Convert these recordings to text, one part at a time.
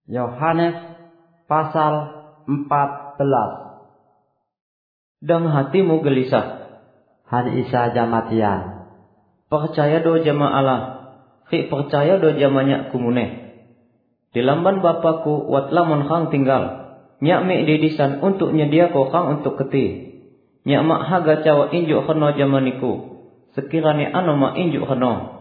Yohanes pasal 14. Dan hatimu gelisah. Han Isa jamatian. Percaya do jama Allah. Ki percaya do jamanya kumune. Di lamban Bapakku wat lamun kang tinggal. Nyak mi didisan untuk nyedia ko kang untuk keti. Nyak mak haga cawa injuk keno jamaniku. Sekiranya anu mak injuk keno.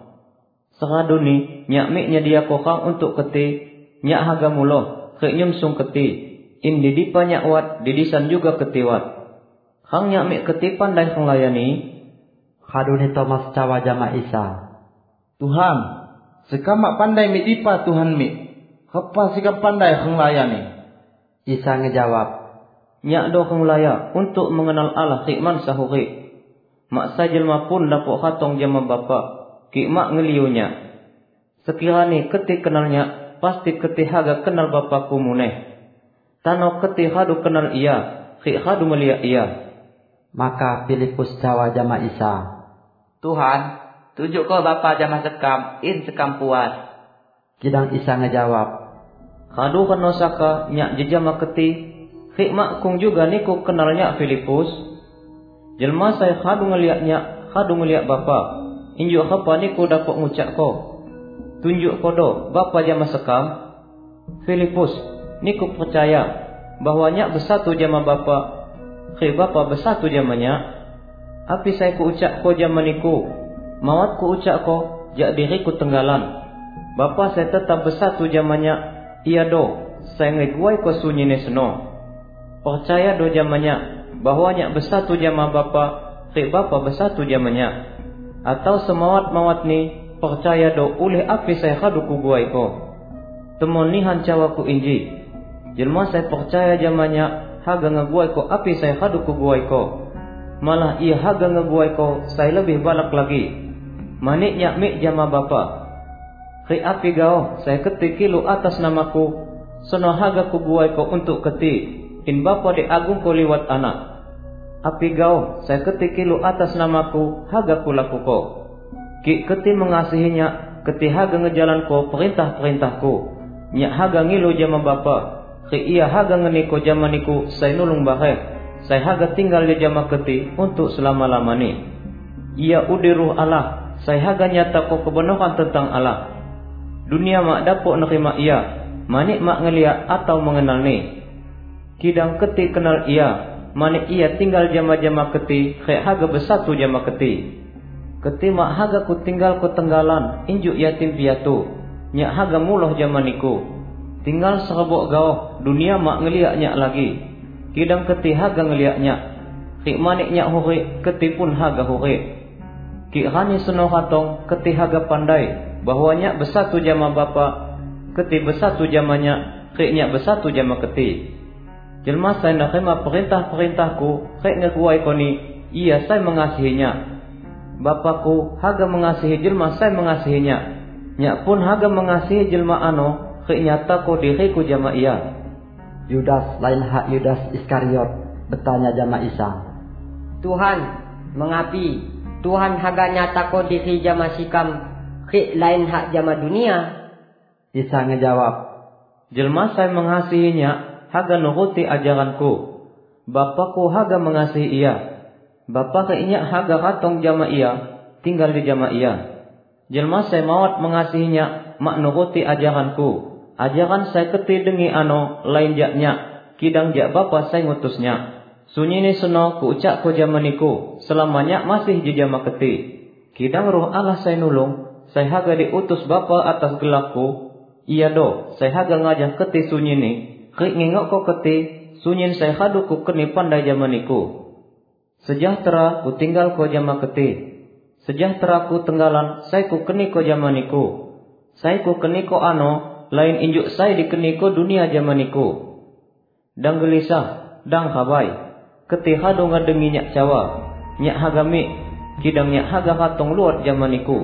Seraduni nyak mi nyedia ko kang untuk keti. Nyak haga mulo, ke nyumsung keti. Indi dipa nyak wat, didisan juga ketiwat. Hang nyak mi keti pandai kang layani. Kaduni Thomas cawa jama Isa. Tuhan, sekamak pandai mi dipa Tuhan mi. Kepa sikap pandai kang layani. Isa ngejawab, nyak do kang laya untuk mengenal Allah hikman sahuri. Mak sajelma pun dapok hatong jama Bapa, ki mak ngeliunya. Sekiranya keti kenalnya, pasti keti haga kenal Bapakku muneh. Tano keti hadu kenal ia, ki hadu melihat ia. Maka Filipus cawa jama Isa, Tuhan, tunjuk ko Bapa jama sekam, in sekam puas. Kidang Isa ngejawab, hadu kano saka nyak jejama keti, ki mak kung juga niku kenalnya Filipus. Jelma saya hadu ngeliat nyak, hadu ngeliat Bapa. Injuk apa niku dapat ngucap ko. Tunjuk kodo Bapa jama sekam. Filipus, niku percaya bahwa nyak bersatu jama Bapa. Khi Bapa bersatu jamanya. Api saya ku ucap ko jama niku. Mawat ku ucap ko jak diriku tenggalan. Bapa saya tetap bersatu jamanya. Iya do, saya ngeguai ko sunyi ne seno. Percaya do jamanya bahwa nyak bersatu jama Bapa. Khi Bapa bersatu jamanya. Atau semawat-mawat ni percaya do oleh api saya hadu ku guai ko. Temonihan cawa ku inji. Jelma saya percaya jamanya haga ngeguai ko api saya hadu ku guai ko. Malah ia haga ngeguai ko saya lebih balak lagi. Manik nyak mik jama Bapa. Ki api gao saya keti kilu atas namaku. Sono haga ku guai ko untuk keti. In Bapa di agung ko liwat anak. Api gao saya keti kilu atas namaku haga ku laku ko. Ki keti mengasihinya, keti haga ngejalan ko perintah-perintahku. Nyak haga ngilu jama Bapa. Ki ia haga ngeniko jamaniku saya nulung bahe. Saya haga tinggal di jama keti untuk selama-lamani. Ia udi ruh Allah. Saya haga nyata ko kebenaran tentang Allah. Dunia mak dapok nerima ia. Manik mak ngeliat atau mengenal ni. Kidang keti kenal ia. Manik ia tinggal jama-jama keti. Kaya haga bersatu jama keti. Keti mak haga ku tinggal ku tenggalan, injuk yatim piatu. Nyak haga muloh jamaniku. Tinggal serebok gauh, dunia mak ngeliak nyak lagi. Kidang keti haga ngeliak nyak. Ki manik nyak huri, keti pun haga huri. Ki hani seno hatong, keti haga pandai bahwa nyak bersatu jama Bapa. Keti bersatu jamanya, ki nyak bersatu jama keti. Jelma saya nerima perintah-perintahku, ki ngeguai koni, iya saya mengasihinya. Bapakku haga mengasihi jelma saya mengasihinya. Nyak pun haga mengasihi jelma ano. Ki nyata ko diriku jama ia. Yudas lain hak Yudas Iskariot bertanya jama Isa, Tuhan, mengapi Tuhan haga nyata ko diri jama sikam. Ki lain hak jama dunia. Isa ngejawab, jelma saya mengasihinya haga nuruti ajaranku. Bapakku haga mengasihi ia. Bapa keinyak haga katong jama ia, tinggal di jama ia. Jelma saya mawat mengasihinya, mak nuruti ajaranku. Ajaran saya keti dengi ano, lain jaknya, kidang jak Bapa saya ngutusnya. Sunyi ni seno ku ucap ko jamaniku, selamanya masih di jama keti. Kidang roh Allah saya nulung, saya haga diutus Bapa atas gelapku. Iya do, saya haga ngajak keti sunyi ni, krik ngingok ko keti, sunyi saya hadu ku keni pandai jamaniku. Sejahtera ku tinggal ko jama keti. Sejahtera ku tenggalan saya ku keni ko jamaniku. Saya ku keni ko ano, lain injuk saya dikeni ko dunia jamaniku. Dang gelisah, dang habai. Keti hadu ngadengi nyak cawa. Nyak haga mi, kidang nyak haga hatong luar jamaniku.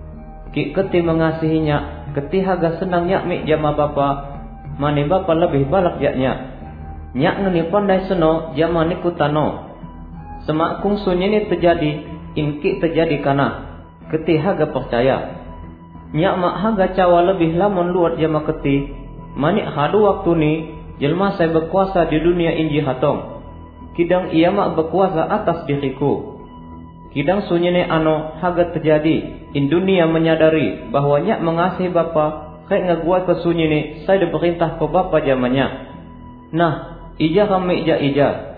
Ki keti mengasihinya, keti haga senang nyak mi jama Bapa. Mane Bapa lebih balak jaknya. Nyak ngeni pandai seno jamaniku tano. Semakung sunyi ni terjadi, inki terjadi kana. Keti haga percaya. Nyak mak haga cawa lebih lamun luat jama keti. manik hadu waktu ni jelma saya berkuasa di dunia inji hatong. Kidang ia mak berkuasa atas diriku. Kidang sunyene ano haga terjadi in dunia menyadari bahwa nyak mengasihi bapa kayak ngaguat ke sunyene saya diperintah ke bapa jamannya. Nah, ija kami ija